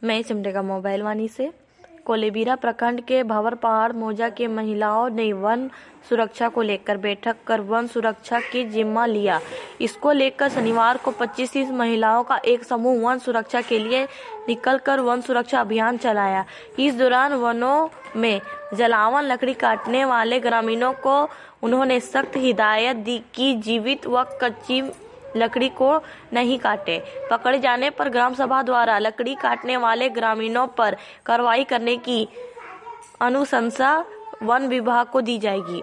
मैं सिमडेगा मोबाइल वानी से। कोलेबिरा प्रखंड के भंवर पहाड़ मौजा के महिलाओं ने वन सुरक्षा को लेकर बैठक कर वन सुरक्षा की जिम्मा लिया। इसको लेकर शनिवार को 25-30 महिलाओं का एक समूह वन सुरक्षा के लिए निकलकर वन सुरक्षा अभियान चलाया। इस दौरान वनों में जलावन लकड़ी काटने वाले ग्रामीणों को उन्होंने सख्त हिदायत दी कि जीवित व कच्ची लकड़ी को नहीं काटे। पकड़े जाने पर ग्राम सभा द्वारा लकड़ी काटने वाले ग्रामीणों पर कार्रवाई करने की अनुशंसा वन विभाग को दी जाएगी।